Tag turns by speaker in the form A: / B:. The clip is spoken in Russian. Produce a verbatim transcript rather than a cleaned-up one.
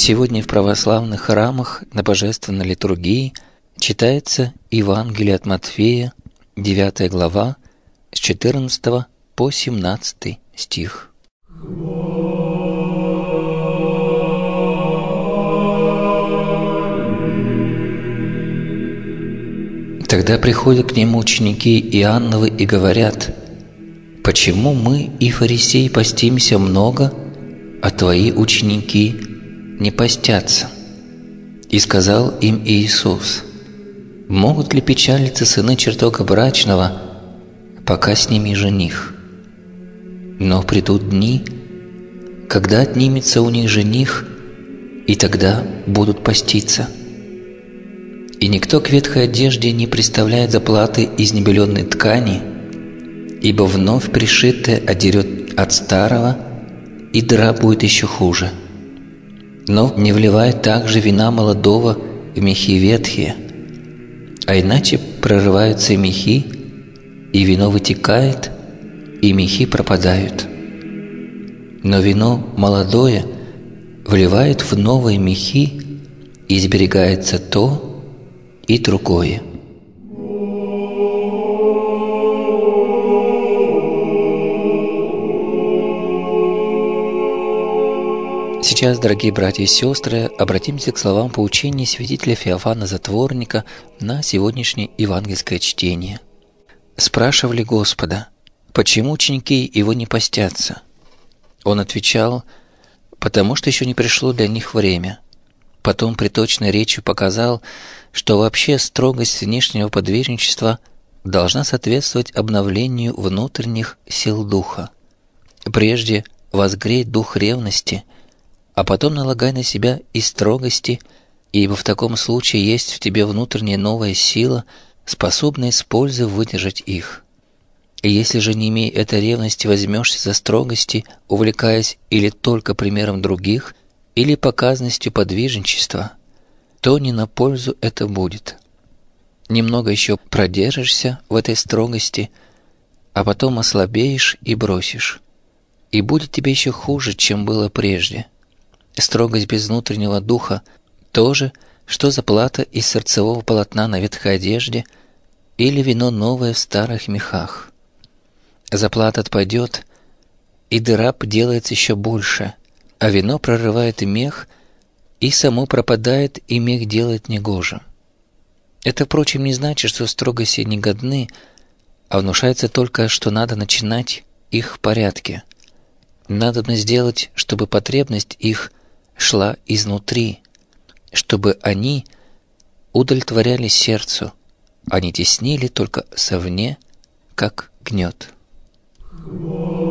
A: Сегодня в православных храмах на божественной литургии читается Евангелие от Матфея, девятая глава, с четырнадцатого по семнадцатый стих. Тогда приходят к нему ученики Иоанновы и говорят: «Почему мы и фарисеи постимся много, а твои ученики не постятся?» И сказал им Иисус: «Могут ли печалиться сыны чертога брачного, пока с ними жених? Но придут дни, когда отнимется у них жених, и тогда будут поститься. И никто к ветхой одежде не приставляет заплаты из небеленной ткани, ибо вновь пришитое одерет от старого, и дыра будет еще хуже. Но не вливает также вина молодого в мехи ветхие, а иначе прорываются мехи, и вино вытекает, и мехи пропадают. Но вино молодое вливает в новые мехи, и сберегается то и другое». Сейчас, дорогие братья и сестры, обратимся к словам поучения святителя Феофана Затворника на сегодняшнее евангельское чтение. Спрашивали Господа: «Почему ученики Его не постятся?» Он отвечал: «Потому что еще не пришло для них время». Потом приточной речью показал, что вообще строгость внешнего подвижничества должна соответствовать обновлению внутренних сил духа. Прежде возгрей дух ревности, а потом налагай на себя и строгости, ибо в таком случае есть в тебе внутренняя новая сила, способная с пользой выдержать их. И если же, не имея этой ревности, возьмешься за строгости, увлекаясь или только примером других, или показностью подвижничества, то не на пользу это будет. Немного еще продержишься в этой строгости, а потом ослабеешь и бросишь. И будет тебе еще хуже, чем было прежде. Строгость без внутреннего духа – то же, что заплата из сердцевого полотна на ветхой одежде или вино новое в старых мехах. Заплата отпадет, и дыра делается еще больше, а вино прорывает мех, и само пропадает, и мех делает негожим. Это, впрочем, не значит, что строгости негодны, а внушается только, что надо начинать их в порядке. Надобно сделать, чтобы потребность их шла изнутри, чтобы они удовлетворяли сердцу, а не теснили только совне, как гнет.